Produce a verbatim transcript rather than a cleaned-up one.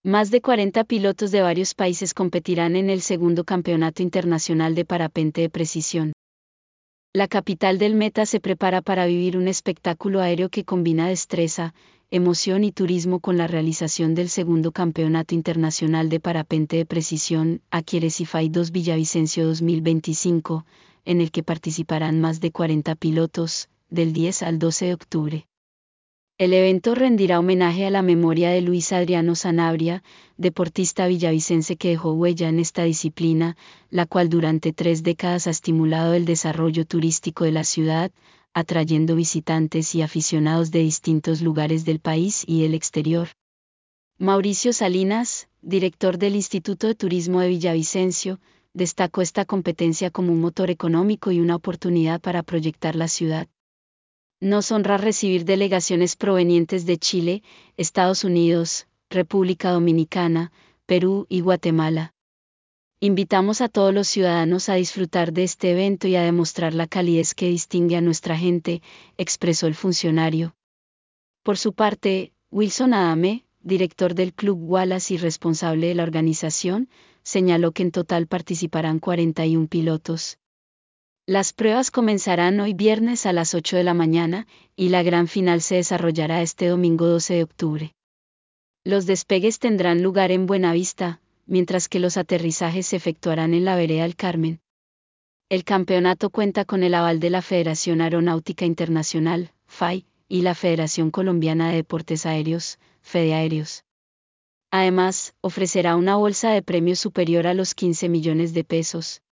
Más de cuarenta pilotos de varios países competirán en el segundo Campeonato Internacional de Parapente de Precisión. La capital del Meta se prepara para vivir un espectáculo aéreo que combina destreza, emoción y turismo con la realización del segundo Campeonato Internacional de Parapente de Precisión, Aquieresify dos Villavicencio dos mil veinticinco, en el que participarán más de cuarenta pilotos, del diez al doce de octubre. El evento rendirá homenaje a la memoria de Luis Adriano Sanabria, deportista villavicense que dejó huella en esta disciplina, la cual durante tres décadas ha estimulado el desarrollo turístico de la ciudad, atrayendo visitantes y aficionados de distintos lugares del país y del exterior. Mauricio Salinas, director del Instituto de Turismo de Villavicencio, destacó esta competencia como un motor económico y una oportunidad para proyectar la ciudad. Nos honra recibir delegaciones provenientes de Chile, Estados Unidos, República Dominicana, Perú y Guatemala. Invitamos a todos los ciudadanos a disfrutar de este evento y a demostrar la calidez que distingue a nuestra gente, expresó el funcionario. Por su parte, Wilson Adame, director del Club Wallace y responsable de la organización, señaló que en total participarán cuarenta y un pilotos. Las pruebas comenzarán hoy viernes a las ocho de la mañana, y la gran final se desarrollará este domingo doce de octubre. Los despegues tendrán lugar en Buenavista, mientras que los aterrizajes se efectuarán en la Vereda El Carmen. El campeonato cuenta con el aval de la Federación Aeronáutica Internacional, F A I, y la Federación Colombiana de Deportes Aéreos, FEDEAéreos. Además, ofrecerá una bolsa de premios superior a los quince millones de pesos.